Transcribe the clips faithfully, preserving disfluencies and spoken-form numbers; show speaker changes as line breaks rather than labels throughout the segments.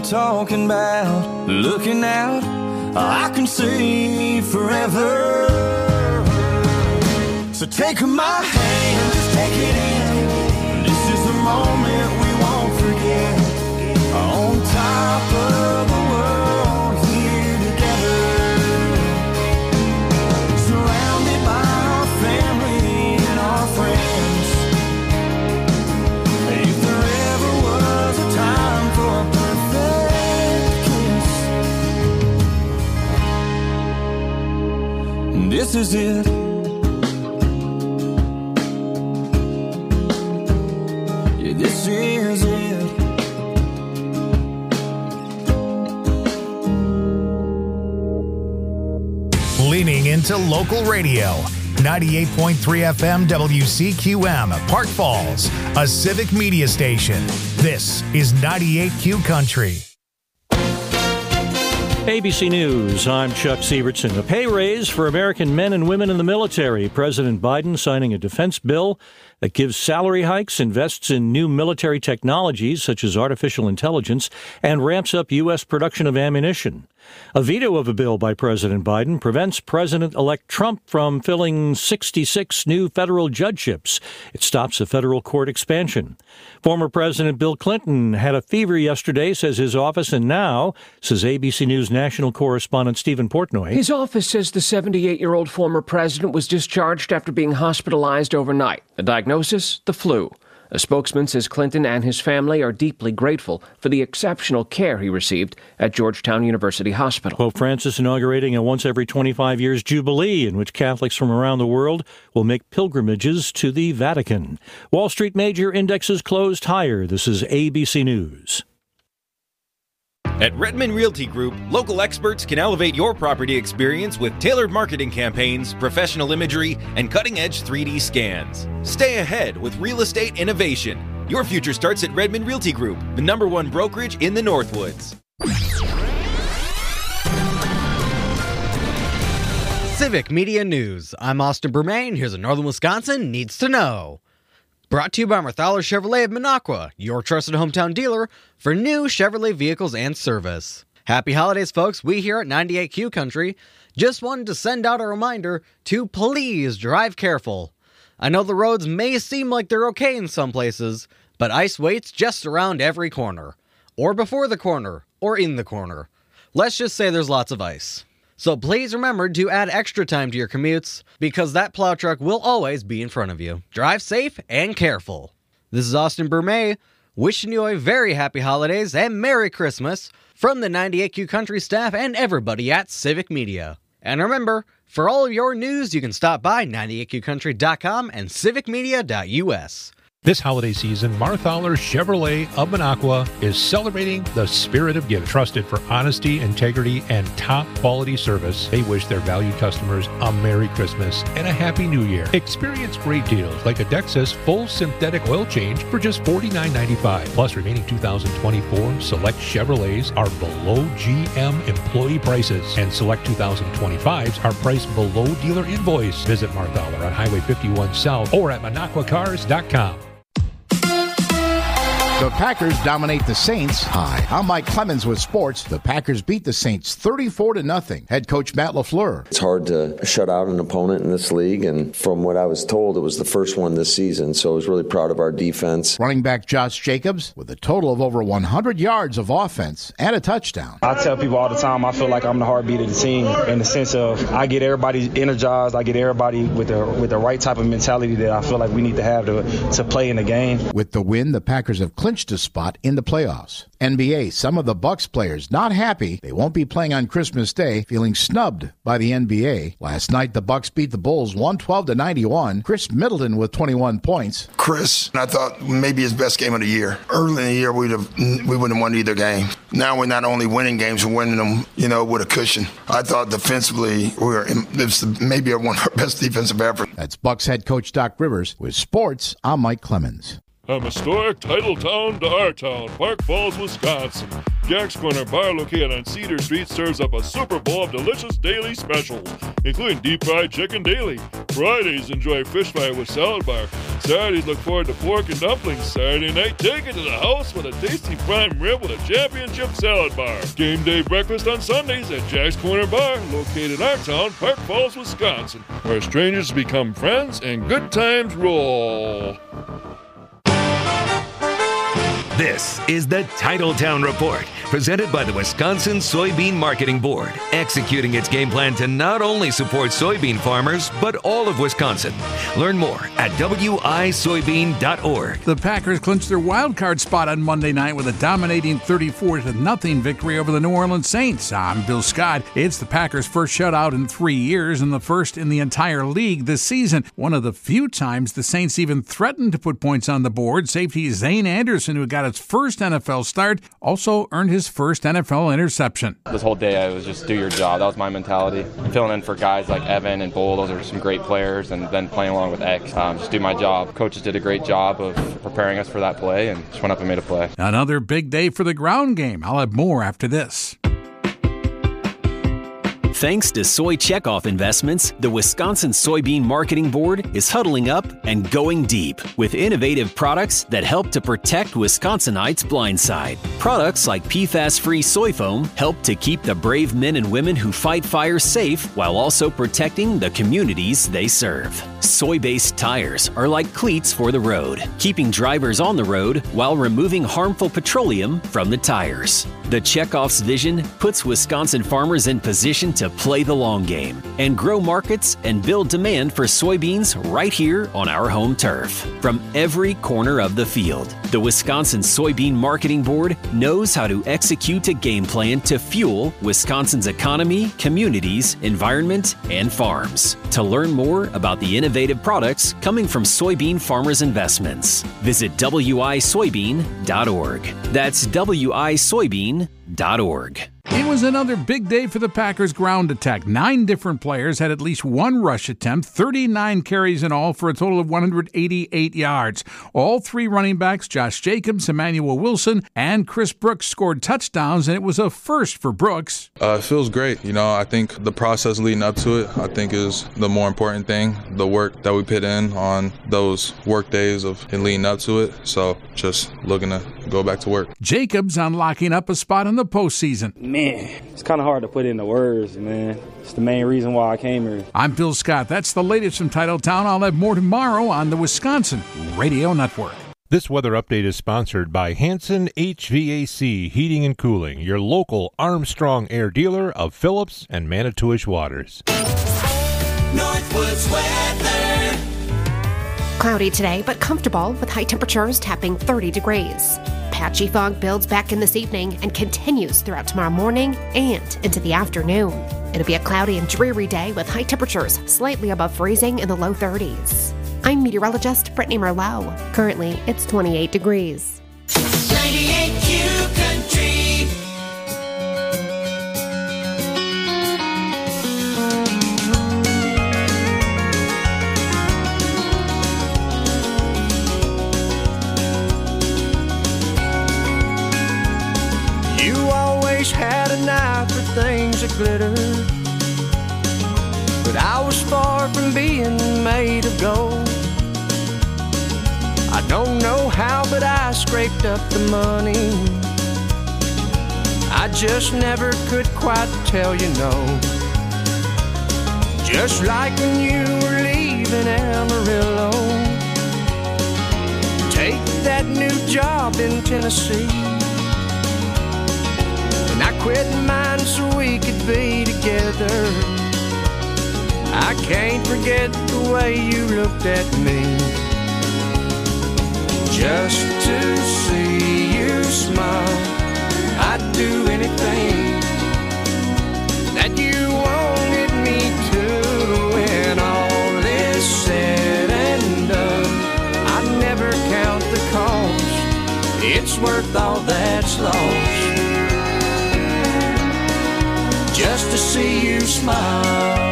talking about, looking out, I can see forever. So take my hand, just take it in. This is the moment we won't forget. On top of the world, here together. Surrounded by our family and our friends. If there ever was a time for a perfect kiss, this is it. This is it.
Leaning into local radio. ninety-eight point three F M W C Q M, Park Falls, a civic media station. This is ninety-eight Q Country.
A B C News, I'm Chuck Sievertson. A pay raise for American men and women in the military. President Biden signing a defense bill that gives salary hikes, invests in new military technologies such as artificial intelligence, and ramps up U S production of ammunition. A veto of a bill by President Biden prevents President-elect Trump from filling sixty-six new federal judgeships. It stops a federal court expansion. Former President Bill Clinton had a fever yesterday, says his office, and now, says A B C News national correspondent Stephen Portnoy.
His office says the seventy-eight-year-old former president was discharged after being hospitalized overnight. The diagnosis, the flu. A spokesman says Clinton and his family are deeply grateful for the exceptional care he received at Georgetown University Hospital.
Pope Francis inaugurating a once every twenty-five years jubilee in which Catholics from around the world will make pilgrimages to the Vatican. Wall Street major indexes closed higher. This is A B C News.
At Redmond Realty Group, local experts can elevate your property experience with tailored marketing campaigns, professional imagery, and cutting-edge three D scans. Stay ahead with real estate innovation. Your future starts at Redmond Realty Group, the number one brokerage in the Northwoods.
Civic Media News. I'm Austin Bermain. Here's a Northern Wisconsin Needs to Know. Brought to you by Marthaler Chevrolet of Minocqua, your trusted hometown dealer for new Chevrolet vehicles and service. Happy holidays, folks. We here at ninety-eight Q Country just wanted to send out a reminder to please drive careful. I know the roads may seem like they're okay in some places, but ice waits just around every corner. Or before the corner, or in the corner. Let's just say there's lots of ice. So please remember to add extra time to your commutes, because that plow truck will always be in front of you. Drive safe and careful. This is Austin Bermay, wishing you a very happy holidays and Merry Christmas from the ninety-eight Q Country staff and everybody at Civic Media. And remember, for all of your news, you can stop by ninety-eight Q country dot com and civic media dot U S.
This holiday season, Marthaler Chevrolet of Minocqua is celebrating the spirit of giving. Trusted for honesty, integrity, and top-quality service, they wish their valued customers a Merry Christmas and a Happy New Year. Experience great deals like a Dexus full synthetic oil change for just forty-nine ninety-five. Plus, remaining two thousand twenty-four select Chevrolets are below G M employee prices, and select two thousand twenty-fives are priced below dealer invoice. Visit Marthaler on Highway fifty-one South or at minocqua cars dot com.
The Packers dominate the Saints. Hi, I'm Mike Clemens with sports. The Packers beat the Saints thirty-four to nothing. Head coach Matt LaFleur.
It's hard to shut out an opponent in this league, and from what I was told, it was the first one this season, so I was really proud of our defense.
Running back Josh Jacobs with a total of over one hundred yards of offense and a touchdown.
I tell people all the time I feel like I'm the heartbeat of the team, in the sense of I get everybody energized, I get everybody with the with the right type of mentality that I feel like we need to have to, to play in the game.
With the win, the Packers have clinched a spot in the playoffs. N B A, some of the Bucks players not happy they won't be playing on Christmas Day, feeling snubbed by the N B A. Last night, the Bucks beat the Bulls one twelve to ninety-one. Chris Middleton with twenty-one points.
Chris, I thought maybe his best game of the year. Early in the year, we'd have we wouldn't have won either game. Now we're not only winning games, we're winning them, you know, with a cushion. I thought defensively we were it's maybe one of our best defensive efforts.
That's Bucks head coach Doc Rivers with sports. I'm Mike Clemens.
From historic title town to our town, Park Falls, Wisconsin. Jack's Corner Bar, located on Cedar Street, serves up a Super Bowl of delicious daily specials, including deep fried chicken daily. Fridays, enjoy fish fry with salad bar. Saturdays, look forward to pork and dumplings. Saturday night, take it to the house with a tasty prime rib with a championship salad bar. Game day breakfast on Sundays at Jack's Corner Bar, located in our town, Park Falls, Wisconsin, where strangers become friends and good times roll.
This is the Titletown Report, presented by the Wisconsin Soybean Marketing Board, executing its game plan to not only support soybean farmers, but all of Wisconsin. Learn more at W I soybean dot org.
The Packers clinched their wild card spot on Monday night with a dominating thirty-four to nothing victory over the New Orleans Saints. I'm Bill Scott. It's the Packers' first shutout in three years and the first in the entire league this season. One of the few times the Saints even threatened to put points on the board. Safety Zane Anderson, who got his first N F L start, also earned his first N F L interception.
This whole day I was just do your job. That was my mentality. Filling in for guys like Evan and Bull, those are some great players, and then playing along with X. Um, just do my job. Coaches did a great job of preparing us for that play, and just went up and made a play.
Another big day for the ground game. I'll have more after this.
Thanks to Soy Checkoff Investments, the Wisconsin Soybean Marketing Board is huddling up and going deep with innovative products that help to protect Wisconsinites' blindside. Products like P FAS-free soy foam help to keep the brave men and women who fight fires safe while also protecting the communities they serve. Soy-based tires are like cleats for the road, keeping drivers on the road while removing harmful petroleum from the tires. The Checkoff's vision puts Wisconsin farmers in position to play the long game and grow markets and build demand for soybeans right here on our home turf. From every corner of the field, the Wisconsin Soybean Marketing Board knows how to execute a game plan to fuel Wisconsin's economy, communities, environment, and farms. To learn more about the innovative products coming from soybean farmers' investments, visit W I soybean dot org. That's W I soybean dot org.
It was another big day for the Packers' ground attack. Nine different players had at least one rush attempt, thirty-nine carries in all for a total of one hundred eighty-eight yards. All three running backs, Josh Jacobs, Emmanuel Wilson, and Chris Brooks, scored touchdowns, and it was a first for Brooks.
Uh, it feels great. You know, I think the process leading up to it, I think, is the more important thing, the work that we put in on those work days of and leading up to it. So just looking to go back to work.
Jacobs unlocking up a spot in the postseason.
Man, it's kind of hard to put into words, man. It's the main reason why I came here.
I'm Bill Scott. That's the latest from Titletown. I'll have more tomorrow on the Wisconsin Radio Network.
This weather update is sponsored by Hanson H V A C Heating and Cooling, your local Armstrong Air dealer of Phillips and Manitowish Waters.
Northwoods weather.
Cloudy today, but comfortable with high temperatures tapping thirty degrees. Patchy fog builds back in this evening and continues throughout tomorrow morning and into the afternoon. It'll be a cloudy and dreary day with high temperatures slightly above freezing in the low thirties. I'm meteorologist Brittany Merlot. Currently, it's twenty-eight degrees.
ninety-eight Q Country.
You always had an eye for things that glitter, but I was far from being made of gold. I don't know how, but I scraped up the money. I just never could quite tell you no. Just like when you were leaving Amarillo, take that new job in Tennessee. And I quit mine so we could be together. I can't forget the way you looked at me. Just to see you smile, I'd do anything that you wanted me to. When all is said and done, I never count the cost. It's worth all that's lost, just to see you smile.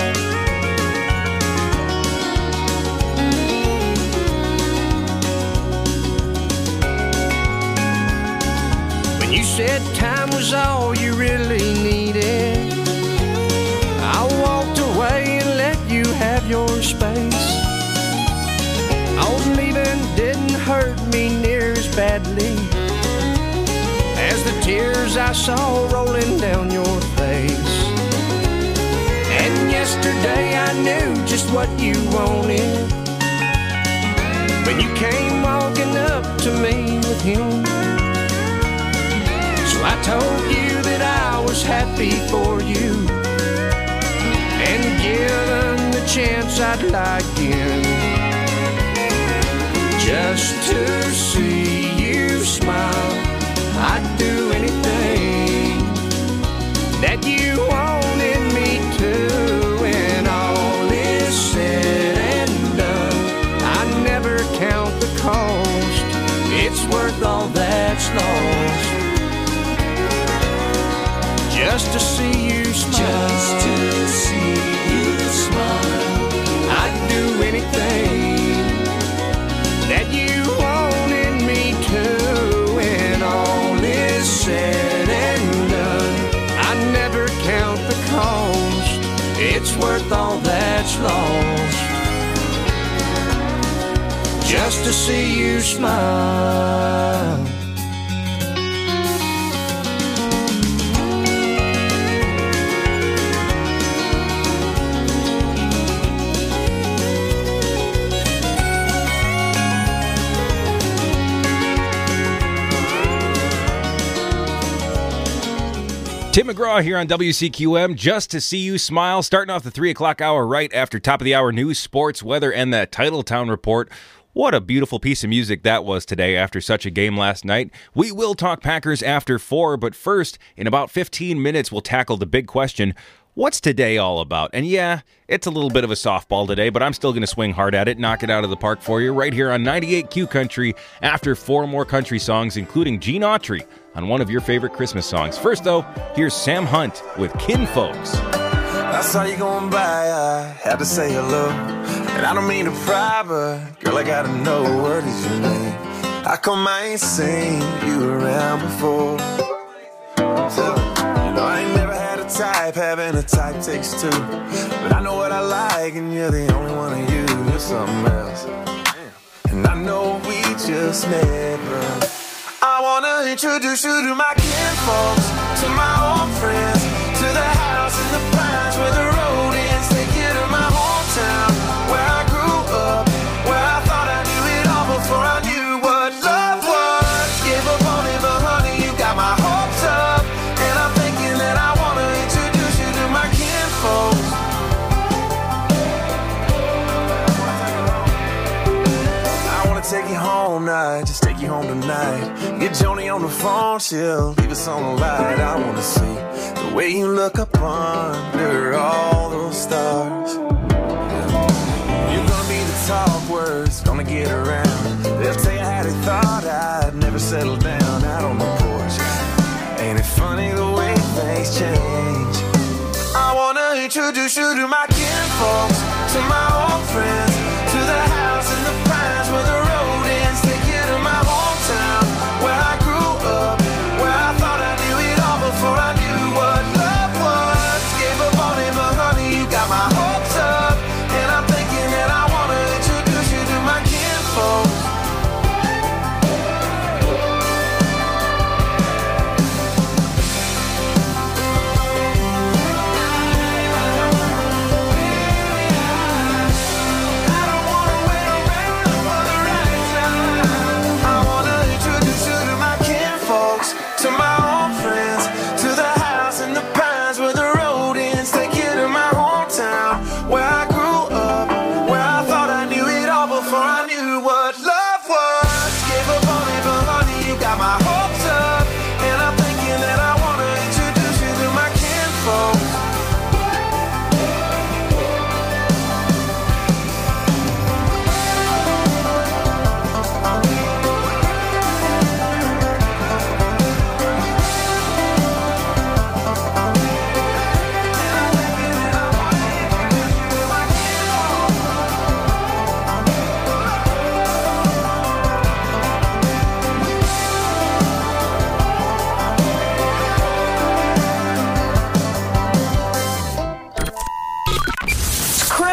said time was all you really needed. I walked away and let you have your space. Oh, leaving didn't hurt me near as badly as the tears I saw rolling down your face. And yesterday I knew just what you wanted when you came walking up to me with him. So I told you that I was happy for you, and given the chance I'd lie again, just to see you smile. I'd do anything that you wanted me to. When all is said and done, I never count the cost. It's worth all that's lost, just to see you smile. Just to see you smile. I'd do anything that you wanted me to. When all is said and done, I never count the cost. It's worth all that's lost, just to see you smile.
Tim McGraw here on W C Q M, just to see you smile, starting off the three o'clock hour right after top of the hour news, sports, weather, and that Titletown report. What a beautiful piece of music that was today after such a game last night. We will talk Packers after four, but first, in about fifteen minutes, we'll tackle the big question, what's today all about? And yeah, it's a little bit of a softball today, but I'm still going to swing hard at it, knock it out of the park for you right here on ninety-eight Q Country after four more country songs, including Gene Autry on one of your favorite Christmas songs. First, though, here's Sam Hunt with Kinfolks.
I saw you going by, I had to say hello. And I don't mean to pry, but girl, I gotta know, what is your name? How come I ain't seen you around before? So, you know, I ain't never had a type, having a type takes two. But I know what I like, and you're the only one of you. You're something else. And I know we just never. I wanna introduce you to my kinfolks, to my old friends, to the house in the pines where the road ends. Take you to my hometown, where I grew up, where I thought I knew it all before I knew what love was. Gave up on it, but honey, you got my hopes up. And I'm thinking that I wanna introduce you to my kinfolks. I wanna take you home night, just take you home tonight. Get Joni on the phone, she'll leave us on the light. I wanna see the way you look up under all those stars. You're gonna be the talk words, gonna get around. They'll tell you how they thought I'd never settle down out on the porch. Ain't it funny the way things change? I wanna introduce you to my kinfolks, to my old friends, to the house in the pines where the road ends. Take you to my hometown, where I grew up, where I thought I knew it all before I knew what love was. Gave up on it, but honey, you got my hopes up. And I'm thinking that I wanna introduce you to my kinfolks.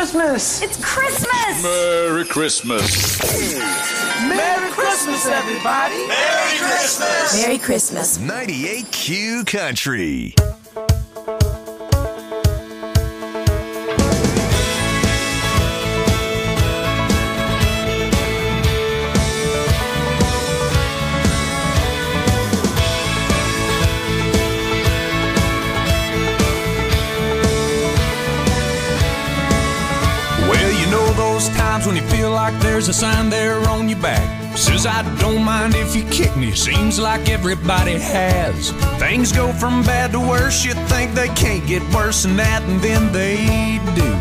Christmas!
It's Christmas!
Merry Christmas!
Merry Christmas, everybody!
Merry Christmas!
Merry Christmas.
ninety-eight Q Country.
Times when you feel like there's a sign there on your back says I don't mind if you kick me. Seems like everybody has. Things go from bad to worse. You think they can't get worse than that, and then they do.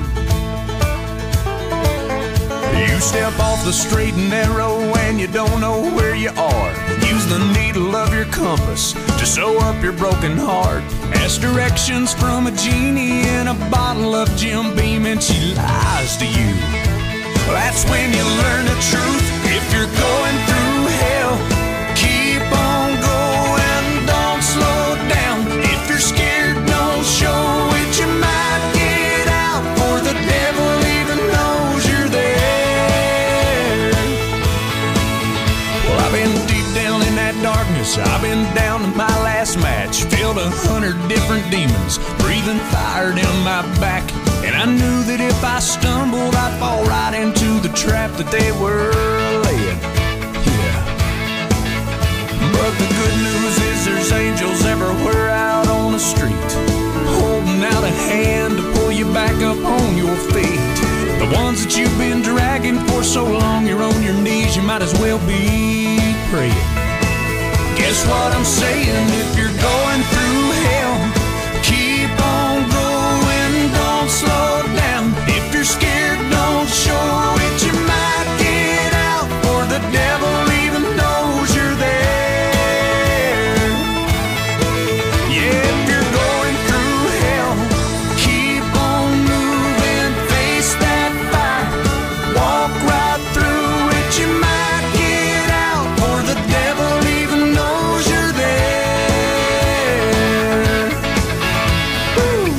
You step off the straight and narrow and you don't know where you are. Use the needle of your compass to sew up your broken heart. Ask directions from a genie in a bottle of Jim Beam and she lies to you. That's when you learn the truth. If you're going through hell, keep on going, don't slow down. If you're scared, don't show it. You might get out, for the devil even knows you're there. Well, I've been deep down in that darkness. I've been down to my last match. Filled a hundred different demons, breathing fire down my back. And I knew that if I stumbled, I'd fall right into the trap that they were laying. Yeah. But the good news is there's angels everywhere out on the street, holding out a hand to pull you back up on your feet. The ones that you've been dragging for so long, you're on your knees, you might as well be praying. Guess what I'm saying? If you're going through hell, keep on going, don't slow down. If you're scared, don't show it. You might get out, for the devil even knows you're there. Yeah, if you're going through hell, keep on moving, face that fire, walk right through it. You might get out, for the devil even knows you're there. Woo.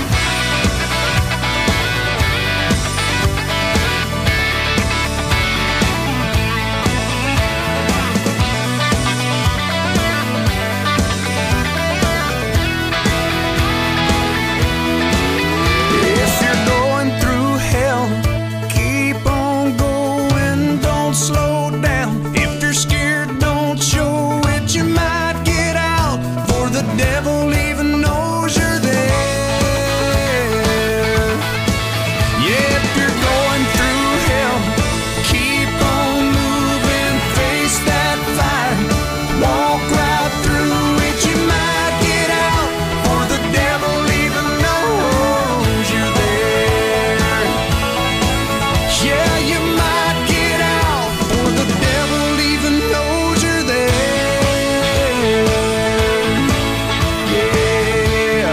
If you're going through hell, keep on going, don't slow down. If you're scared, don't show it. You might get out, for the devil even knows you're there. Yeah, if you're going through hell, keep on moving, face that fire, walk right through it. You might get out, for the devil even knows you're there. Yeah, you might get out, for the devil even knows you're there. Yeah.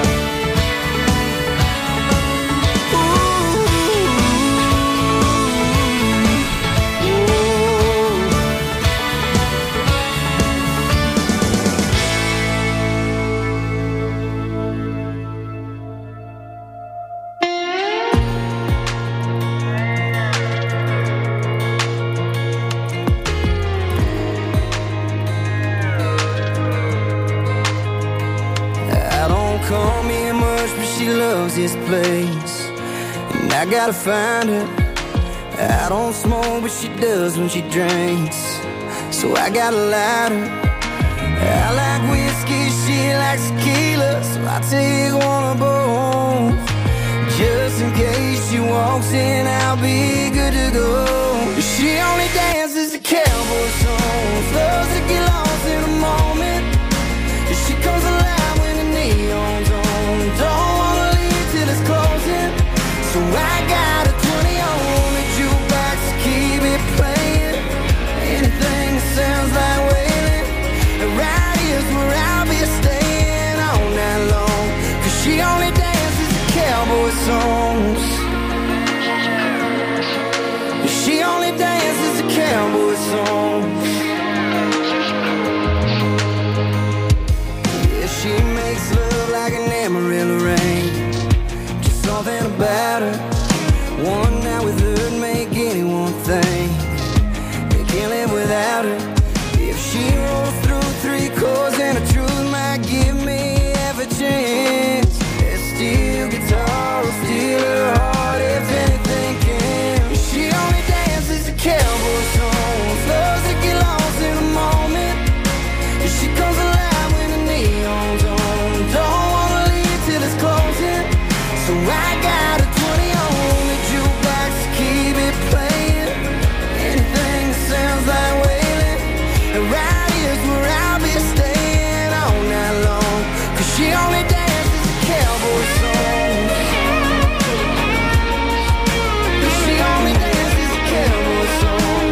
I don't come here much, but she loves this place, and I gotta find her. I don't smoke, but she does when she drinks, so I gotta light her. I like whiskey, she likes tequila, so I take one of both. Just in case she walks in, I'll be good to go. She only dances to cowboy songs, loves to get lost in a moment. She comes alive when the neon's on, don't wanna leave till it's closing. So I got a twenty on the jukebox to keep it playing. Anything that sounds like wailing, right here's where I'll be staying all night long. Cause she only dances to cowboy songs. She only dances to cowboy songs. Yeah, she makes love like an Amarillo rain. Just something about her. One night with So I got a twenty on the jukebox to keep it playing. Anything that sounds like wailing. And right here's where I'll be staying all night long. Cause she only dances a cowboy song. Cause she only dances a cowboy song.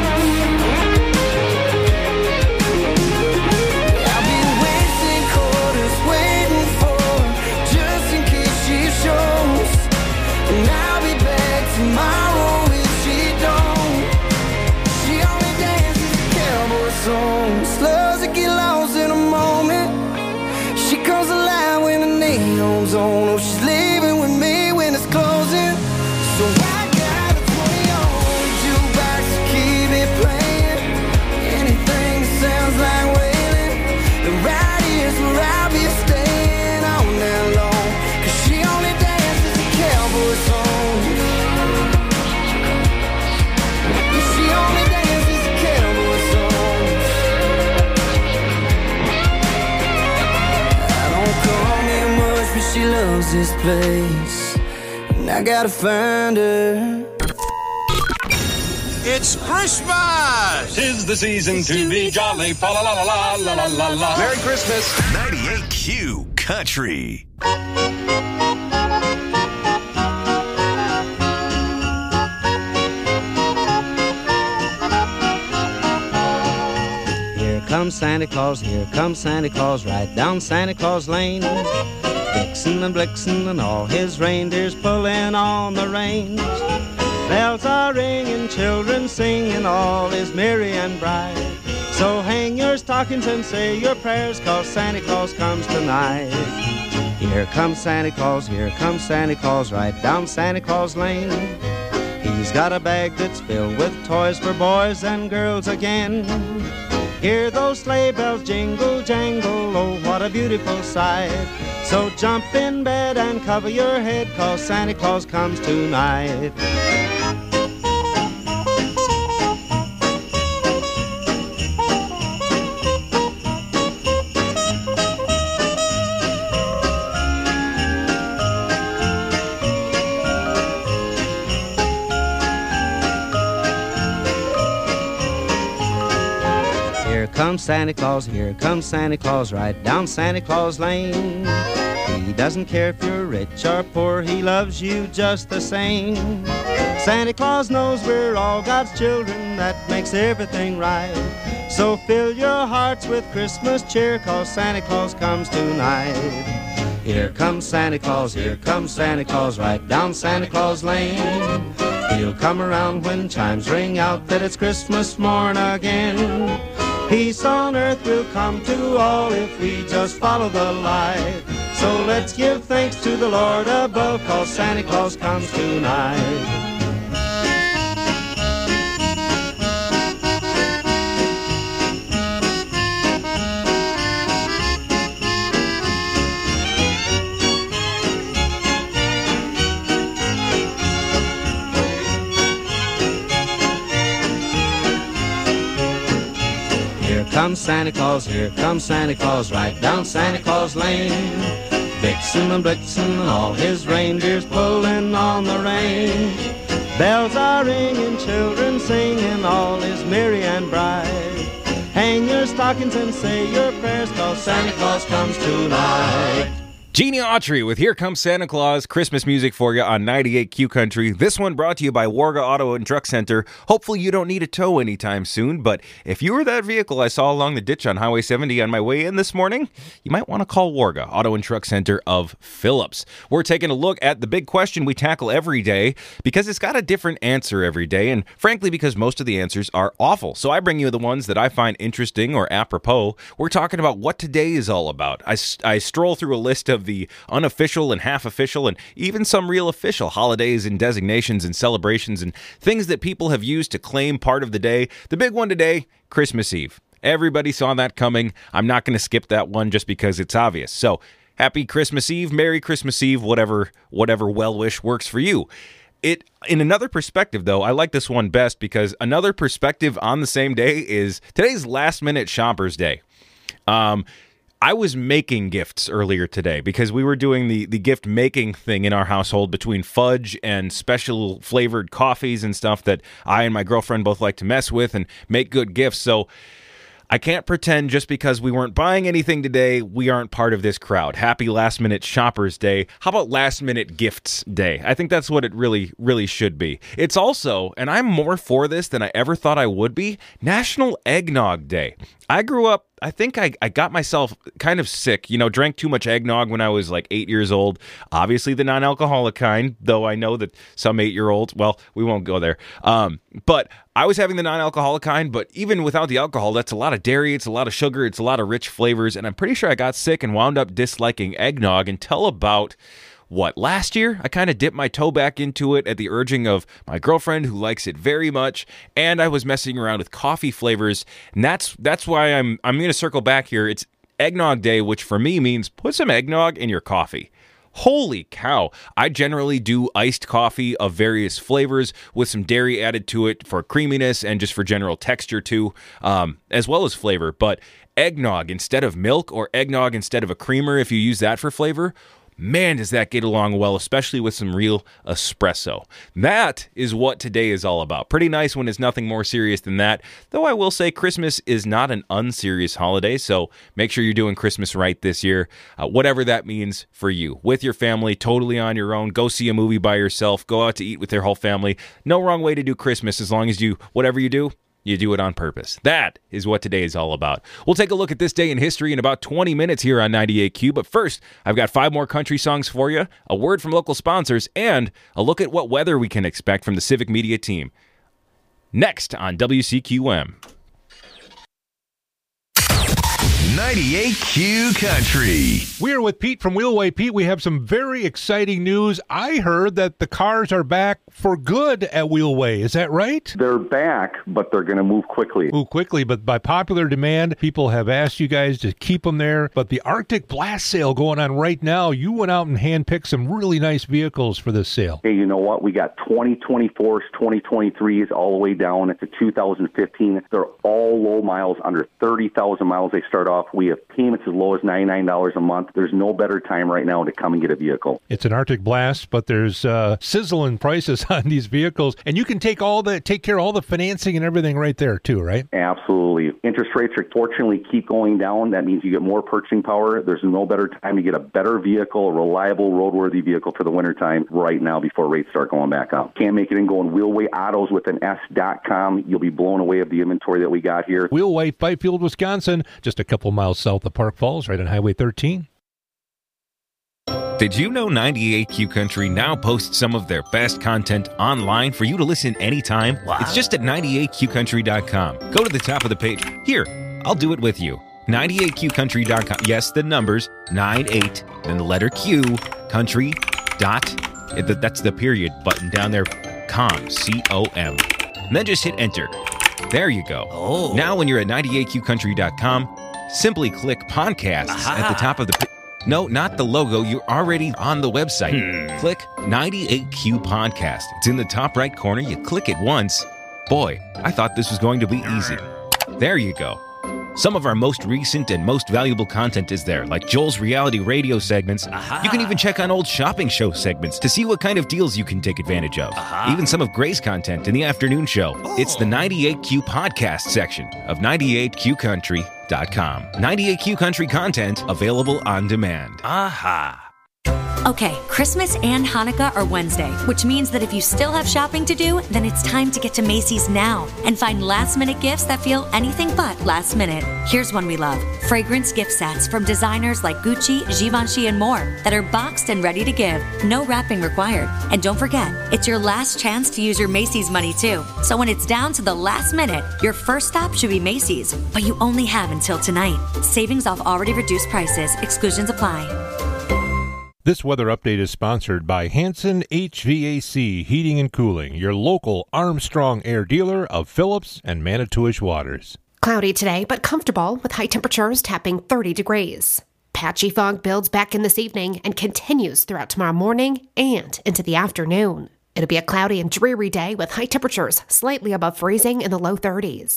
I'll be wasting quarters waiting for her, just in case she shows. And I'll be back tomorrow if she don't. She only dances a cowboy song. Slows to get lost in a moment. She comes alive when the neon's on. Oh, she's leaving with me when it's closing. So I got a twenty on the jukebox to keep it playing. Anything that sounds like wailing. And right here's where I'll be staying all night long. Cause she only dances a cowboy song. She only dances a cowboy song. I don't come here much, but she loves this place. And I gotta find her.
It's Christmas!
Tis the season to be jolly. Fa la la la la la la la.
Merry Christmas! ninety-eight Q Country.
Here comes Santa Claus, here comes Santa Claus, right down Santa Claus Lane. Vixen and Blixen and all his reindeers pulling on the reins. Bells are ringing, children singing, all is merry and bright. So hang your stockings and say your prayers, cause Santa Claus comes tonight. Here comes Santa Claus, here comes Santa Claus, right down Santa Claus Lane. He's got a bag that's filled with toys for boys and girls again. Hear those sleigh bells jingle, jangle, oh, what a beautiful sight. So jump in bed and cover your head, cause Santa Claus comes tonight. Here comes Santa Claus, here comes Santa Claus, right down Santa Claus Lane. He doesn't care if you're rich or poor, he loves you just the same. Santa Claus knows we're all God's children, that makes everything right. So fill your hearts with Christmas cheer, cause Santa Claus comes tonight. Here comes Santa Claus, here comes Santa Claus, right down Santa Claus Lane. He'll come around when chimes ring out that it's Christmas morn again. Peace on earth will come to all if we just follow the light. So let's give thanks to the Lord above, cause Santa Claus comes tonight. Here comes Santa Claus, here comes Santa Claus, right down Santa Claus Lane. Vixen and Blitzen and all his reindeers pulling on the reins. Bells are ringing, children singing, all is merry and bright. Hang your stockings and say your prayers, cause Santa Claus comes tonight.
Gene Autry with Here Comes Santa Claus, Christmas music for you on ninety-eight Q Country. This one brought to you by Warga Auto and Truck Center. Hopefully you don't need a tow anytime soon, but if you were that vehicle I saw along the ditch on Highway seventy on my way in this morning, you might want to call Warga Auto and Truck Center of Phillips. We're taking a look at the big question we tackle every day because it's got a different answer every day, and frankly because most of the answers are awful. So I bring you the ones that I find interesting or apropos. We're talking about what today is all about. I, I stroll through a list of the unofficial and half official and even some real official holidays and designations and celebrations and things that people have used to claim part of the day. The big one today, Christmas Eve. Everybody saw that coming. I'm not going to skip that one just because it's obvious. So, happy Christmas Eve, Merry Christmas Eve, whatever whatever well-wish works for you. It in another perspective, though, I like this one best because another perspective on the same day is today's last-minute shoppers day. Um... I was making gifts earlier today because we were doing the, the gift making thing in our household between fudge and special flavored coffees and stuff that I and my girlfriend both like to mess with and make good gifts. So I can't pretend just because we weren't buying anything today, we aren't part of this crowd. Happy Last Minute Shoppers Day. How about Last Minute Gifts Day? I think that's what it really, really should be. It's also, and I'm more for this than I ever thought I would be, National Eggnog Day. I grew up, I think I, I got myself kind of sick, you know, drank too much eggnog when I was like eight years old. Obviously the non-alcoholic kind, though I know that some eight-year-olds, well, we won't go there. Um, but I was having the non-alcoholic kind, but even without the alcohol, that's a lot of dairy, it's a lot of sugar, it's a lot of rich flavors, and I'm pretty sure I got sick and wound up disliking eggnog until about... What, last year? I kind of dipped my toe back into it at the urging of my girlfriend who likes it very much, and I was messing around with coffee flavors, and that's that's why I'm I'm going to circle back here. It's Eggnog Day, which for me means put some eggnog in your coffee. Holy cow. I generally do iced coffee of various flavors with some dairy added to it for creaminess and just for general texture too, um, as well as flavor. But eggnog instead of milk or eggnog instead of a creamer, if you use that for flavor, man, does that get along well, especially with some real espresso. That is what today is all about. Pretty nice when it's nothing more serious than that, though I will say Christmas is not an unserious holiday, so make sure you're doing Christmas right this year, uh, whatever that means for you. With your family, totally on your own, go see a movie by yourself, go out to eat with your whole family. No wrong way to do Christmas as long as you, whatever you do, you do it on purpose. That is what today is all about. We'll take a look at this day in history in about twenty minutes here on ninety-eight Q. But first, I've got five more country songs for you, a word from local sponsors, and a look at what weather we can expect from the Civic Media team. Next on W C Q M.
ninety-eight Q Country.
We're with Pete from Wheelway. Pete, we have some very exciting news. I heard that the cars are back for good at Wheelway. Is that right?
They're back, but they're going to move quickly.
Move quickly, but by popular demand, people have asked you guys to keep them there. But the Arctic Blast sale going on right now, you went out and handpicked some really nice vehicles for this sale.
Hey, you know what? We got twenty twenty-fours, twenty twenty-threes, all the way down to two thousand fifteen. They're all low miles, under thirty thousand miles they start off. We have payments as low as ninety-nine dollars a month. There's no better time right now to come and get a vehicle.
It's an Arctic Blast, but there's uh, sizzling prices on these vehicles, and you can take all the take care of all the financing and everything right there too, right?
Absolutely. Interest rates are fortunately keep going down. That means you get more purchasing power. There's no better time to get a better vehicle, a reliable, roadworthy vehicle for the wintertime right now before rates start going back up. Can't make it in going Wheelway Autos with an S dot com. You'll be blown away of the inventory that we got here.
Wheelway, Fifield, Wisconsin, just a couple miles south of Park Falls, right on Highway thirteen.
Did you know ninety-eight Q Country now posts some of their best content online for you to listen anytime? Wow. It's just at ninety-eight q country dot com. Go to the top of the page. Here, I'll do it with you. ninety-eight q country dot com. Yes, the numbers, ninety-eight, then the letter Q, country, dot, that's the period button down there, com, C O M. And then just hit enter. There you go. Oh. Now when you're at ninety-eight q country dot com, simply click podcasts Aha. at the top of the page. No, not the logo. You're already on the website. Hmm. Click ninety-eight Q Podcast. It's in the top right corner. You click it once. Boy, I thought this was going to be easy. There you go. Some of our most recent and most valuable content is there, like Joel's reality radio segments. Aha. You can even check on old shopping show segments to see what kind of deals you can take advantage of. Aha. Even some of Gray's content in the afternoon show. Oh. It's the ninety-eight Q Podcast section of ninety-eight q country dot com. ninety-eight Q Country content available on demand.
Aha. Okay, Christmas and Hanukkah are Wednesday, which means that if you still have shopping to do, then it's time to get to Macy's now and find last-minute gifts that feel anything but last minute. Here's one we love. Fragrance gift sets from designers like Gucci, Givenchy, and more that are boxed and ready to give. No wrapping required. And don't forget, it's your last chance to use your Macy's money too. So when it's down to the last minute, your first stop should be Macy's, but you only have until tonight. Savings off already reduced prices. Exclusions apply.
This weather update is sponsored by Hanson H V A C Heating and Cooling, your local Armstrong Air dealer of Phillips and Manitowish Waters.
Cloudy today, but comfortable with high temperatures tapping thirty degrees. Patchy fog builds back in this evening and continues throughout tomorrow morning and into the afternoon. It'll be a cloudy and dreary day with high temperatures slightly above freezing in the low thirties.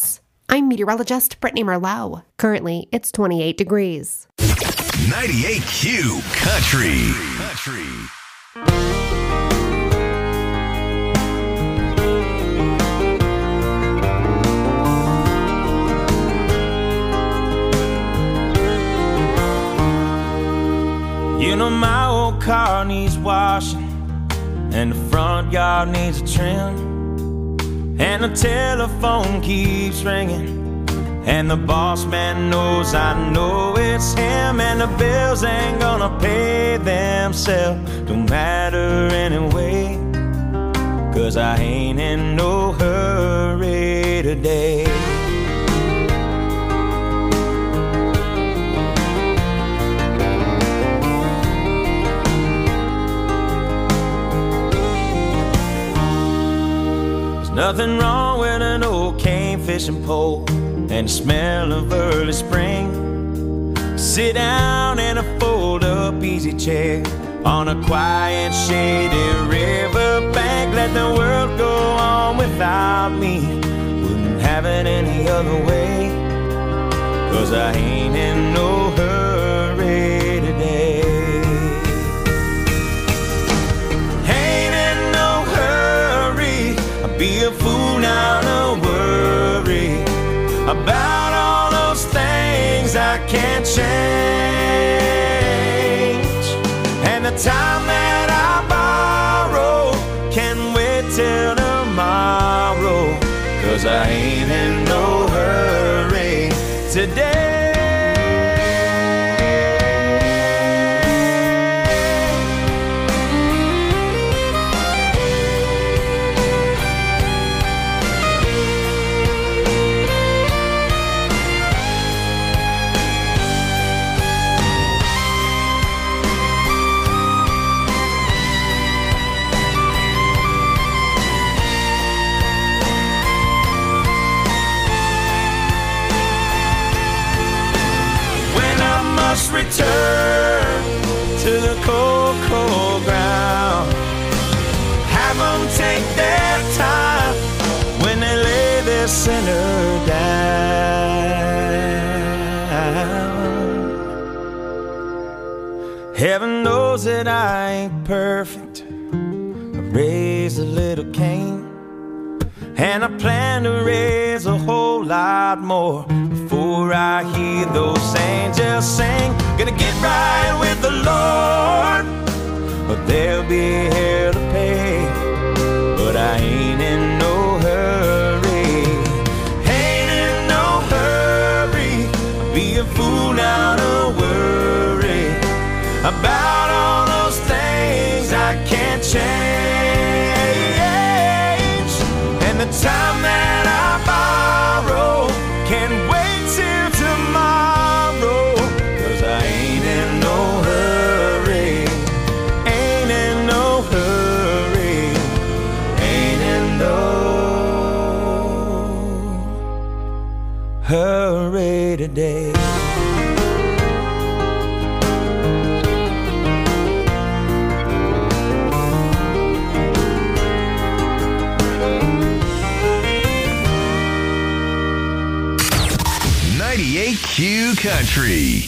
I'm meteorologist Brittany Merlot. Currently, it's twenty-eight degrees.
ninety-eight Q Country. Country.
You know my old car needs washing, and the front yard needs a trim, and the telephone keeps ringing, and the boss man knows I know it's him, and the bills ain't gonna pay themselves. Don't matter anyway, 'cause I ain't in no hurry today. Nothing wrong with an old cane fishing pole and the smell of early spring. Sit down in a fold-up easy chair on a quiet, shady riverbank. Let the world go on without me. Wouldn't have it any other way, 'cause I ain't in no hurry today. Be a fool now to worry about all those things I can't change. And the time that I borrow can wait till tomorrow, 'cause I ain't in no hurry today. Return to the cold, cold ground. Have them take their time when they lay their sinner down. Heaven knows that I ain't perfect. I raised a little Cain, and I plan to raise a whole lot more before I hear those angels sing. Gonna get right with the Lord, but there'll be hell to pay. But I ain't in no hurry, ain't in no hurry. I'd be a fool now to worry about all those things I can't change. And the time that I borrow can wait till tomorrow, 'cause I ain't in no hurry, ain't in no hurry, ain't in no hurry today.
ninety-eight Q Country.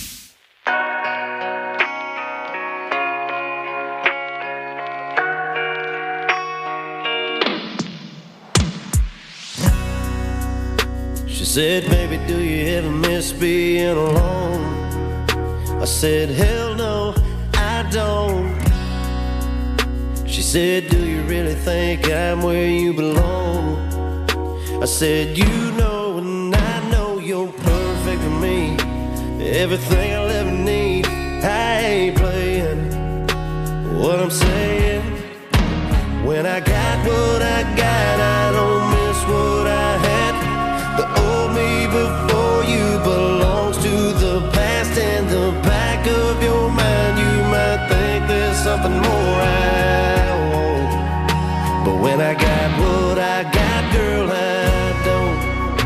She said, baby, do you ever miss being alone? I said, hell no, I don't. She said, do you really think I'm where you belong? I said, you know, and I know you're perfect for me. Everything I'll ever need, I ain't playing. What I'm saying, when I got what I got, I don't miss what I had. The old me before you belongs to the past. In the back of your mind, you might think there's something more I want. But when I got what I got, girl, I don't.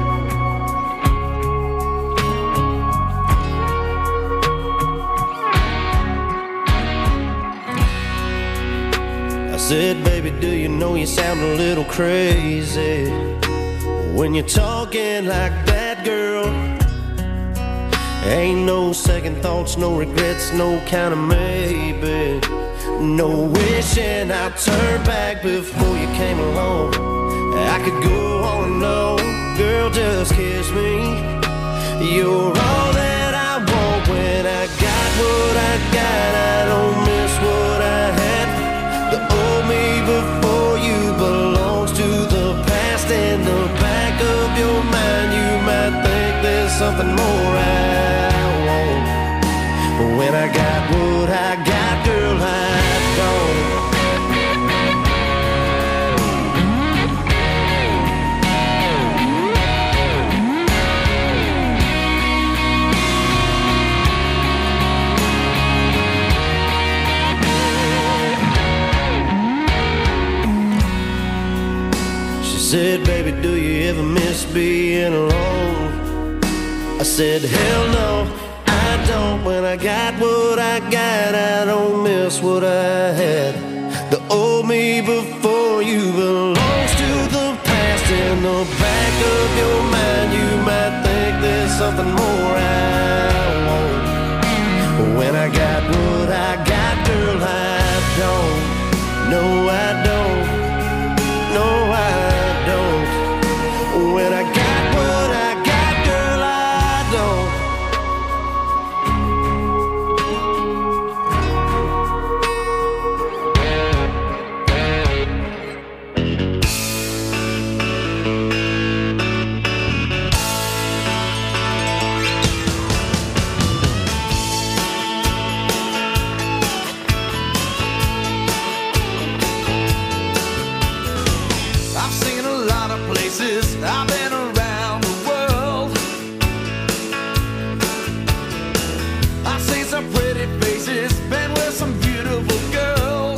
I said, baby, do you know you sound a little crazy when you're talking like that got, girl. Ain't no second thoughts, no regrets, no kind of maybe. No wishing I'd turn back before you came along. I could go on and on, girl, just kiss me. You're all that I want when I got what I got. I don't miss what I had. The old me before you belongs to the past. In the back of your mind you might think there's something more I want. But when I got what I got, girl, I don't. Said, baby, do you ever miss being alone? I said, hell no, I don't. When I got what I got, I don't miss what I had. The old me before you belongs to the past. In the back of your mind you might think there's something more I want. But when I got what I got, girl, I don't. No, I don't. No, I don't. When I got what I got, girl, I don't.
I've seen a lot of places, I've been around the world. I've seen some pretty faces, been with some beautiful girls.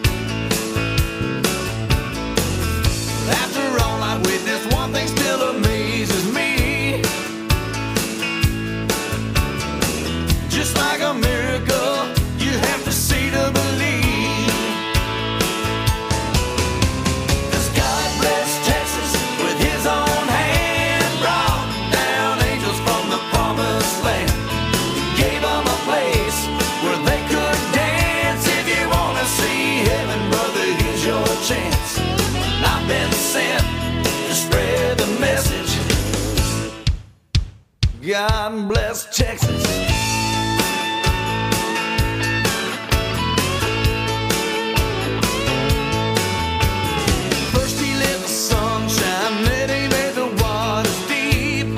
After all I've witnessed, one thing still amazes me. Just like a miracle, you have to see to believe. Chance. I've been sent to spread the message. God bless Texas. First he lit the sunshine, then he made the waters deep.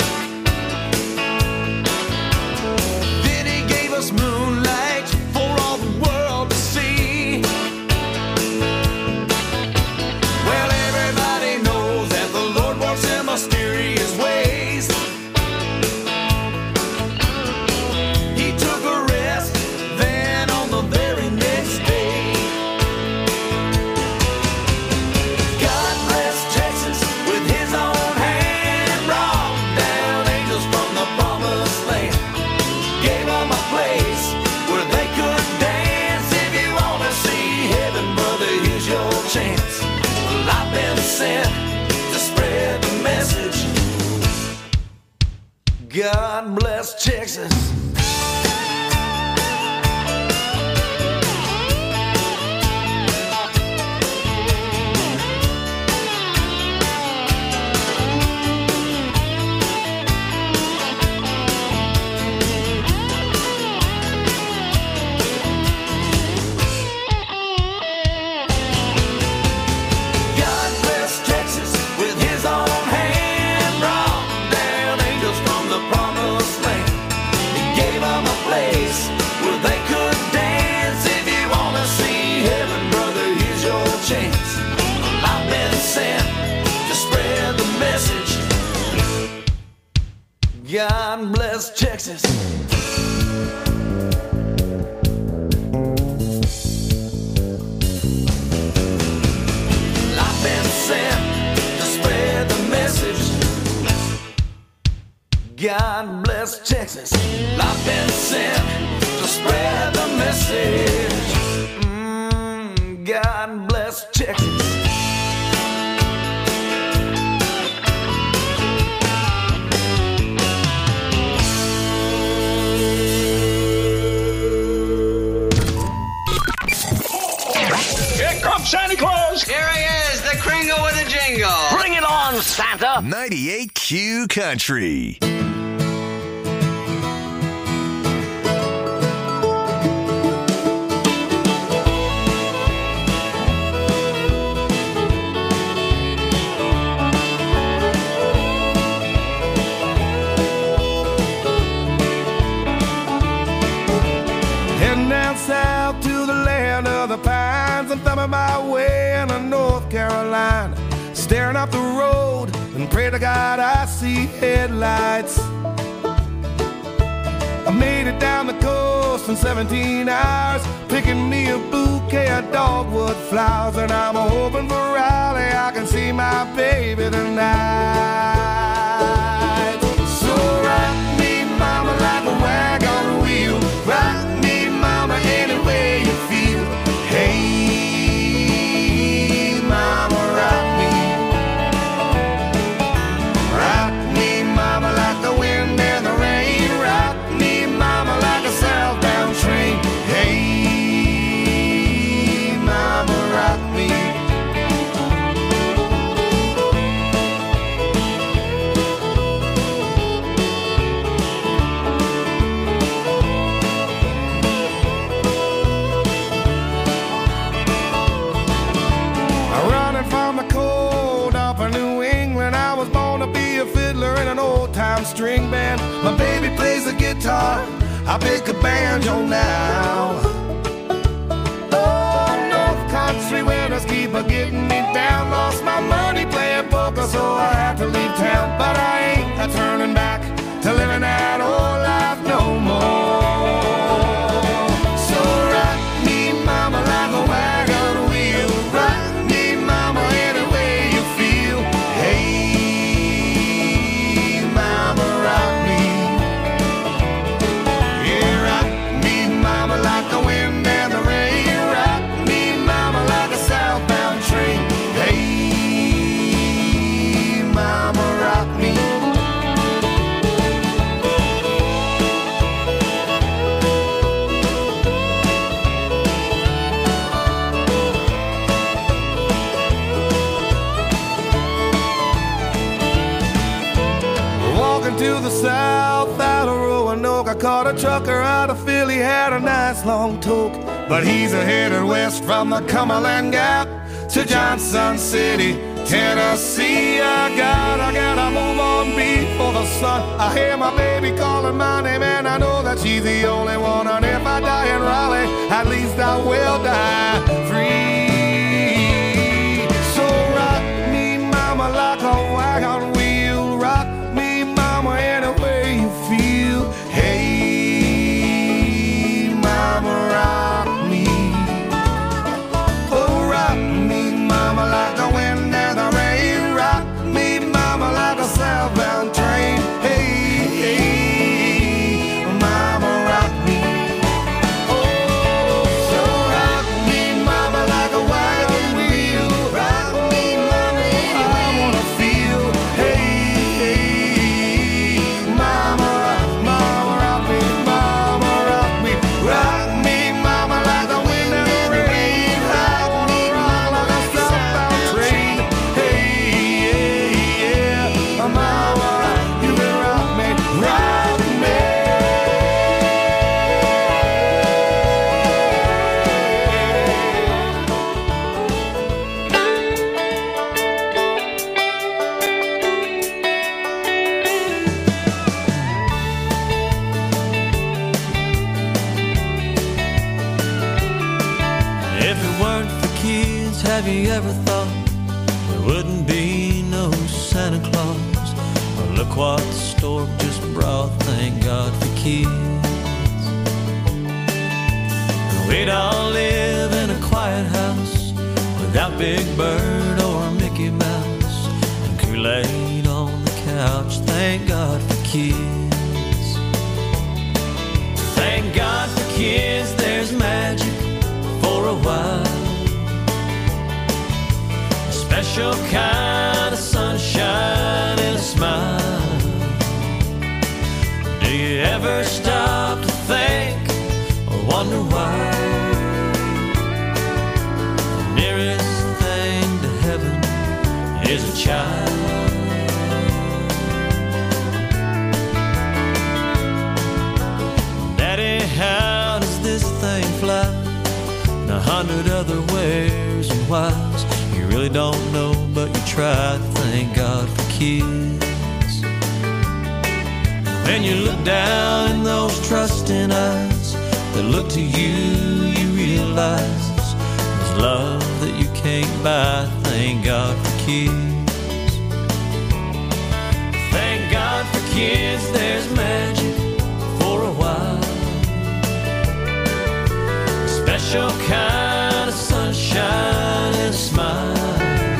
Then he gave us moonlight for all the world to see. Mysterious ways. He took a rest, then on the very next day. God bless Texas with his own hand. Brought down angels from the promised land. Gave them a place where they could dance. If you want to see heaven, brother, here's your chance. Well, I've been sent to spread the message. God bless Texas. God bless Texas. I've been sent to spread the message. God bless Texas. I've been sent to spread the message. Mm, God bless Texas.
Come, Santa Claus!
Here he is, the Kringle with a jingle.
Bring it on, Santa! ninety-eight Q Country.
Heading down south to the land of the pines. I'm thumbing my way into North Carolina, staring up the road and pray to God I see headlights. I made it down the coast in seventeen hours, picking me a bouquet of dogwood flowers, and I'm hoping for Raleigh I can see my baby tonight. So rock me, mama, like a wagon wheel. Rock me, mama, any way you feel. Hey, mama, rock me. Rock me, mama, like the wind and the rain. Rock me, mama, like a southbound train. Hey, mama, rock me. Running from the cold up in New England, I was born to be a fiddler in an old-time string band. My baby plays the guitar, I pick a banjo now. Oh, North Country winters keep a getting me down. Lost my money playing poker, so I had to leave town. But I ain't a turning back to living that old life no more. So rock me, mama, like a wagon wheel. Rock me, mama, any way you feel. Hey, mama, rock me. Yeah, rock me, mama, like the wind and the rain. Rock me, mama, like a southbound train. Hey, mama, rock me. Walking to the south out of Roanoke, I caught a trucker out of Philly, had a nice long toke. But he's a headed west from the Cumberland Gap to Johnson City, Tennessee. I gotta, gotta move on before the sun. I hear my baby calling my name, and I know that she's the only one. And if I die in Raleigh, at least I will die free. So rock me, mama, like a wagon wheel. Rock me, mama, any way you feel. Hey, mama, rock me. Oh, rock me, mama, like the wind and the rain. Rock me, mama, like a southbound train. Hey, hey, mama, rock me. Oh, so rock me, mama, like a wagon wheel. Rock me, mama, I wanna feel. Hey, hey, mama, rock, mama, rock me, mama, rock me. Rock me, mama, like the wind and the rain. Rock me, mama, like a southbound train. Hey, yeah, yeah, mama, you can rock me, rock me.
If it weren't for kids, have you ever thought there wouldn't be no Santa Claus? Well, look what the stork just brought, thank God for kids. We'd all live in a quiet house without Big Bird or Mickey Mouse, and Kool-Aid on the couch, thank God for kids. Thank God for kids, there's magic for a while. A special kind of sunshine and a smile. Do you ever stop to think or wonder why? Near is a child. Daddy, how does this thing fly? And a hundred other wheres and whys. You really don't know, but you try. Thank God for kids. When you look down in those trusting eyes that look to you, you realize there's love that you can't buy. Thank God for kids. Thank God for kids, there's magic for a while. A special kind of sunshine and a smile.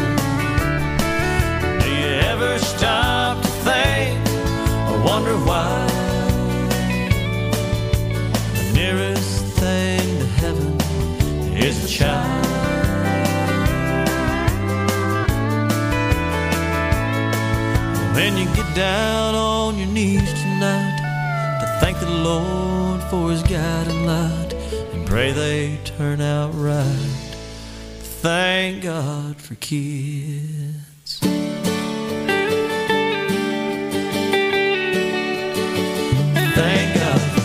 Do you ever stop to think or wonder why? The nearest thing to heaven is a child. When you get down on your knees tonight to thank the Lord for his guiding light and pray they turn out right. Thank God for kids. Thank God for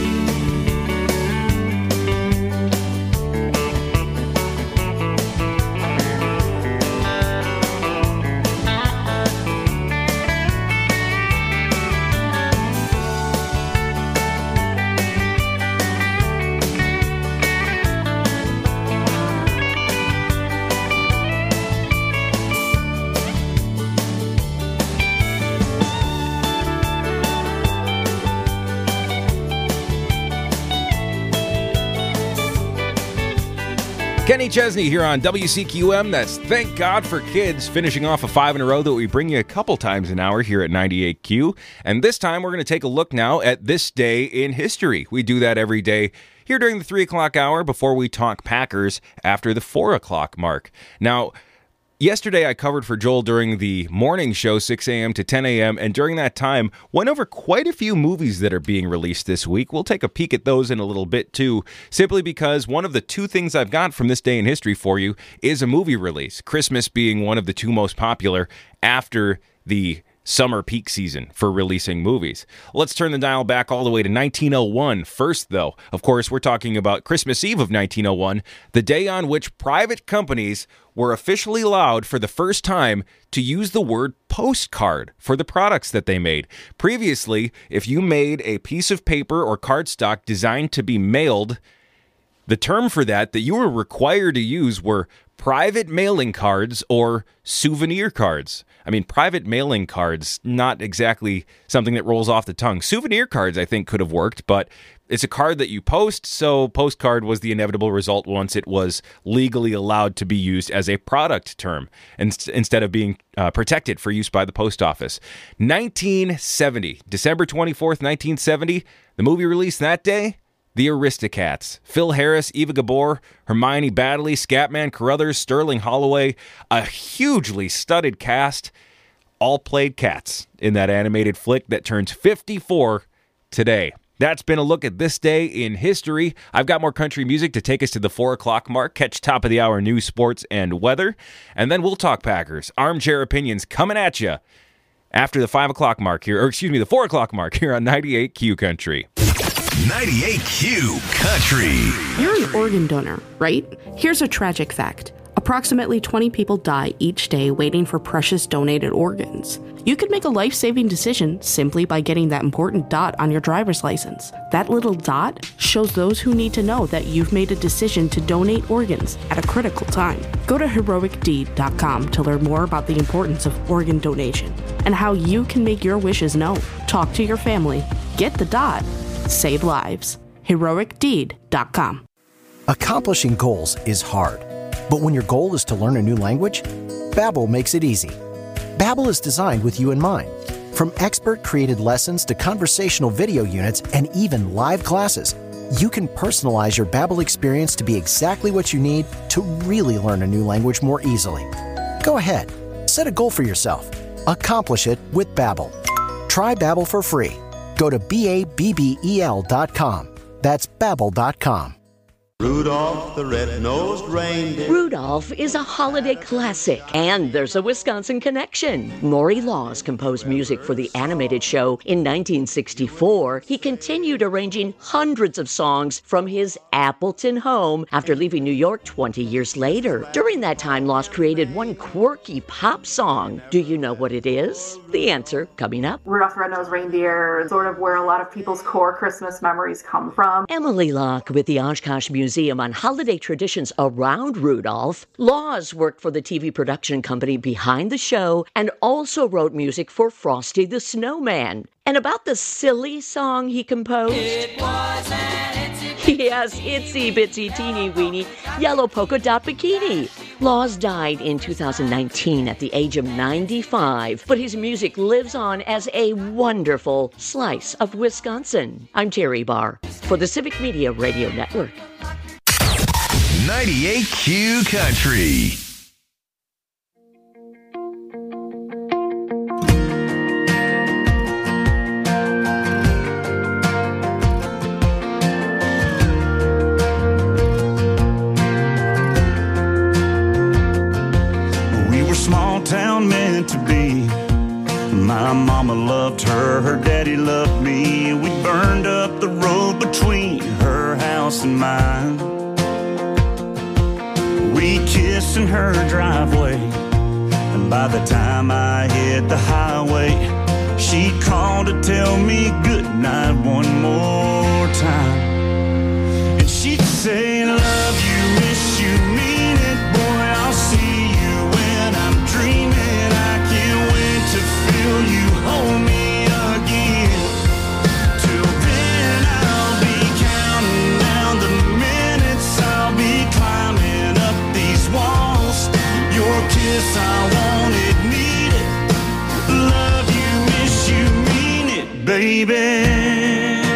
Kenny Chesney here on W C Q M. That's Thank God for Kids, finishing off a five in a row that we bring you a couple times an hour here at ninety-eight Q. And this time we're going to take a look now at this day in history. We do that every day here during the three o'clock hour before we talk Packers after the four o'clock mark. Now, yesterday I covered for Joel during the morning show, six a.m. to ten a.m., and during that time went over quite a few movies that are being released this week. We'll take a peek at those in a little bit too, simply because one of the two things I've got from this day in history for you is a movie release, Christmas being one of the two most popular after the summer peak season for releasing movies. Let's turn the dial back all the way to nineteen oh one. First, though, of course, we're talking about Christmas Eve of nineteen oh one, the day on which private companies were officially allowed for the first time to use the word postcard for the products that they made. Previously, if you made a piece of paper or cardstock designed to be mailed, the term for that that you were required to use were private mailing cards or souvenir cards. I mean, private mailing cards, not exactly something that rolls off the tongue. Souvenir cards, I think, could have worked, but it's a card that you post, so postcard was the inevitable result once it was legally allowed to be used as a product term instead of being uh, protected for use by the post office. nineteen seventy, December twenty-fourth, nineteen seventy, the movie released that day, The Aristocats. Phil Harris, Eva Gabor, Hermione Baddeley, Scatman Carruthers, Sterling Holloway, a hugely studded cast, all played cats in that animated flick that turns fifty-four today. That's been a look at this day in history. I've got more country music to take us to the four o'clock mark, catch top of the hour news, sports, and weather, and then we'll talk Packers. Armchair opinions coming at you after the five o'clock mark here, or excuse me, the four o'clock mark here on ninety-eight Q Country.
ninety-eight Q Country.
You're an organ donor, right? Here's a tragic fact. Approximately twenty people die each day waiting for precious donated organs. You could make a life-saving decision simply by getting that important dot on your driver's license. That little dot shows those who need to know that you've made a decision to donate organs at a critical time. Go to heroic deed dot com to learn more about the importance of organ donation and how you can make your wishes known. Talk to your family. Get the dot. Save lives. heroic deed dot com.
Accomplishing goals is hard, but when your goal is to learn a new language, Babbel makes it easy. Babbel is designed with you in mind. From expert-created lessons to conversational video units and even live classes, you can personalize your Babbel experience to be exactly what you need to really learn a new language more easily. Go ahead, set a goal for yourself. Accomplish it with Babbel. Try Babbel for free. Go to B A B B E L dot com. That's Babbel dot com.
Rudolph the red-nosed reindeer.
Rudolph is a holiday classic, and there's a Wisconsin connection. Maury Laws composed music for the animated show in nineteen sixty-four. He continued arranging hundreds of songs from his Appleton home after leaving New York twenty years later. During that time, Laws created one quirky pop song. Do you know what it is? The answer coming up.
Rudolph the Red-Nosed Reindeer is sort of where a lot of people's core Christmas memories come from.
Emily Locke with the Oshkosh Museum on holiday traditions around Rudolph. Laws worked for the T V production company behind the show and also wrote music for Frosty the Snowman. And about the silly song he composed.
It was an itsy
Yes, itsy bitsy teeny weeny yellow polka dot bikini. Laws died in two thousand nineteen at the age of ninety-five, but his music lives on as a wonderful slice of Wisconsin. I'm Terry Barr for the Civic Media Radio Network.
ninety-eight Q Country.
We were small town meant to be. My mama loved her, her daddy loved me. We burned up the road between her house and mine. We kissed in her driveway, and by the time I hit the highway, she called to tell me goodnight one more time. And she'd say, love you, miss you, mean it, boy, I'll see you when I'm dreaming. I can't wait to feel you hold me again. Till then I'll be counting down the minutes, I'll be climbing up these walls. Your kiss, I want it, need it. Love you, miss you, mean it, baby.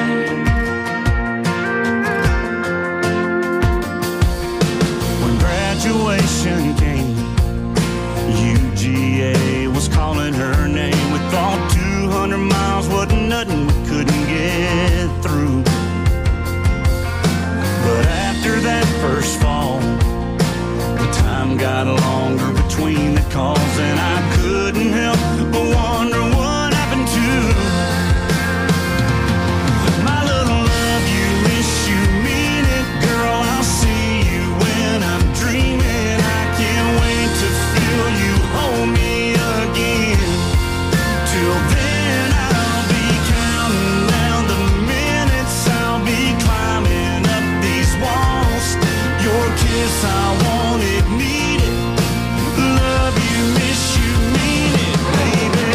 When graduation came, U G A was calling her name. We thought two hundred miles wasn't nothing, we couldn't get through. But after that first fall, the time got longer between the calls, and I couldn't help but wonder what happened to my little love you, miss you, mean it, girl, I'll see you when I'm dreaming. I can't wait to feel you hold me again. Till then I'll be counting down the minutes, I'll be climbing up these walls. Your kiss, I want it, need it. Love you, miss you, mean it, baby.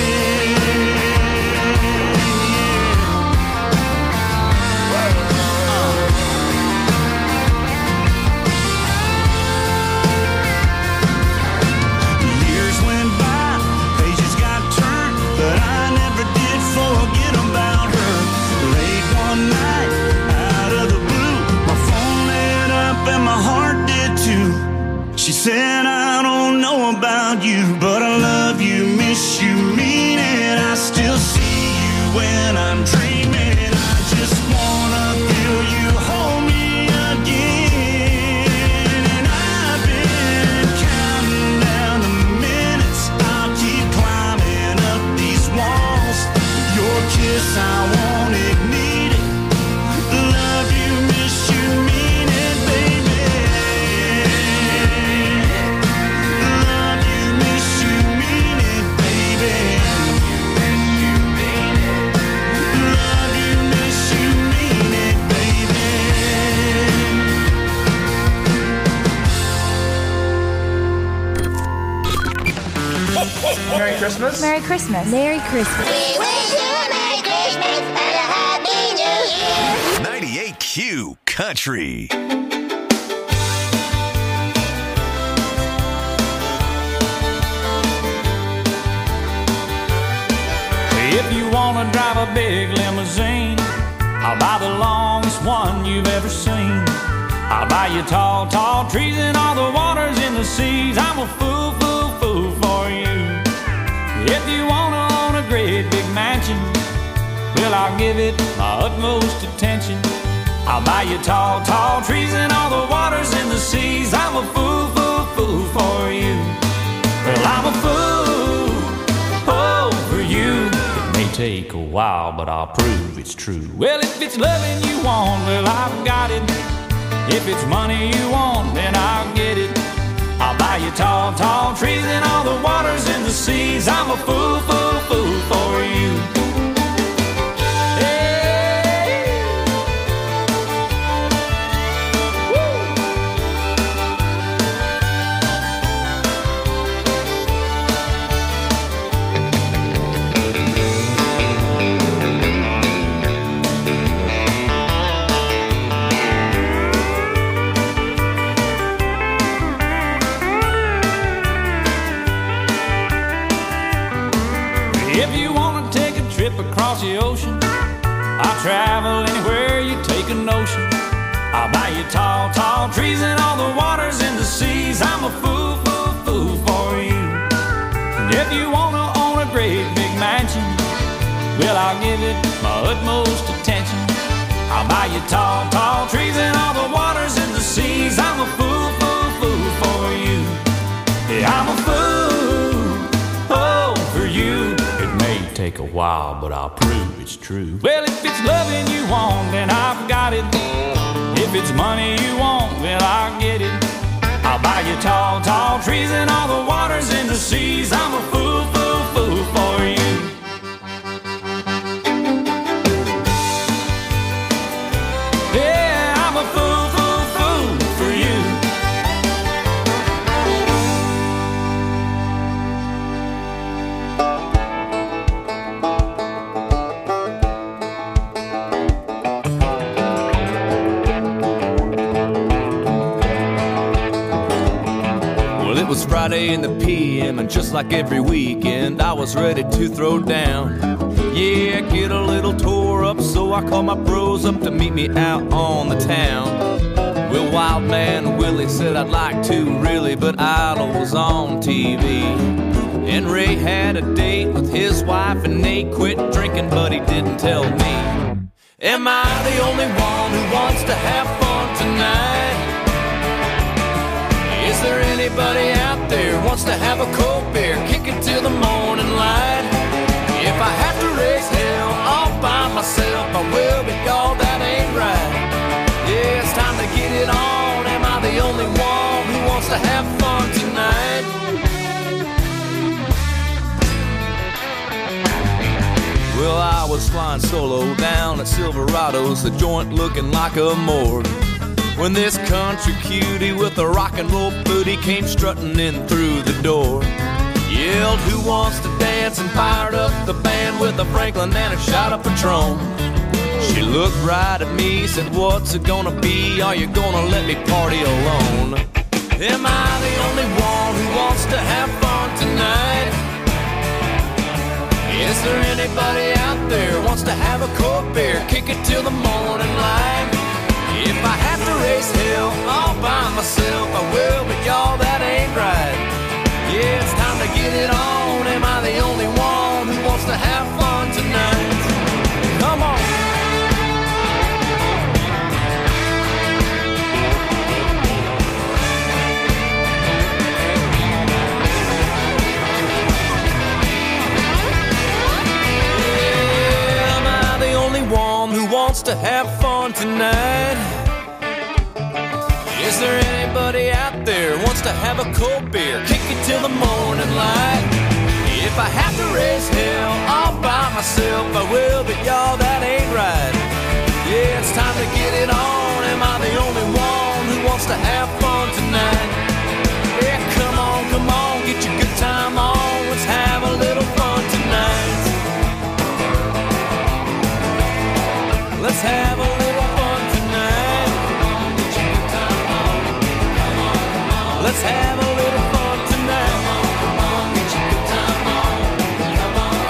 Years went by, pages got turned, but I never did forget about her. Late one night, out of the blue, my phone lit up and my heart did too. She said, I don't know about you, but I love you, miss you, mean it. I still see you when I'm dreaming. I just wanna feel you hold me again. And I've been counting down the minutes, I'll keep climbing up these walls. Your kiss, I want it, need it. Love you, miss you, mean it, baby. Love you, miss you, mean it, baby. Love you, miss you, mean it, baby.
Merry Christmas.
Merry Christmas. Merry Christmas.
ninety-eight Q Country.
If you wanna drive a big limousine, I'll buy the longest one you've ever seen. I'll buy you tall, tall trees and all the waters in the seas. I'm a fool, fool, fool for you. If you wanna own a great big mansion, well, I'll give it my utmost attention.
I'll buy you tall, tall trees and all the waters in the seas. I'm a fool, fool, fool for you. Well, I'm a fool, oh, for you. It may take a while, but I'll prove it's true. Well, if it's loving you want, well, I've got it. If it's money you want, then I'll get it. I'll buy you tall, tall trees and all the waters in the seas. I'm a fool, fool, fool for you. Across the ocean, I'll travel anywhere you take a notion. I'll buy you tall, tall trees and all the waters in the seas. I'm a fool, fool, fool for you. And if you wanna own a great big mansion, well, I'll give it my utmost attention. I'll buy you tall, tall trees and all the waters in the seas. I'm a fool, fool, fool for you. Yeah, I'm a fool, oh, for you. Take a while, but I'll prove it's true. Well, if it's loving you want, then I've got it. If it's money you want, well, I'll get it. I'll buy you tall, tall trees and all the waters in the seas. I'm a fool, fool, fool for you. Yeah, I'm a fool, fool, fool for you. It was Friday in the P M, and just like every weekend, I was ready to throw down. Yeah, get a little tore up, so I called my bros up to meet me out on the town. Well, Wild Man Willie said I'd like to really, but Idol was on T V. And Ray had a date with his wife, and Nate quit drinking, but he didn't tell me. Am I the only one who wants to have fun tonight? Is there anybody out there wants to have a cold beer, kick it till the morning light? If I have to raise hell all by myself, I will, but y'all, that ain't right. Yeah, it's time to get it on. Am I the only one who wants to have fun tonight? Well, I was flying solo down at Silverado's, the joint looking like a morgue, when this country cutie with a rock and roll booty came strutting in through the door. Yelled, who wants to dance, and fired up the band with a Franklin and a shot of Patron. She looked right at me, said, what's it gonna be? Are you gonna let me party alone? Am I the only one who wants to have fun tonight? Is there anybody out there who wants to have a cold beer, kick it till the morning light? If I have to raise hell all by myself, I will, but y'all, that ain't right. Yeah, it's time to get it on. Am I the only one who wants to have fun tonight? Come on. Yeah, am I the only one who wants to have fun tonight? Is there anybody out there who wants to have a cold beer, kick it till the morning light? If I have to raise hell all by myself, I will, but y'all, that ain't right. Yeah, it's time to get it on. Am I the only one who wants to have fun tonight?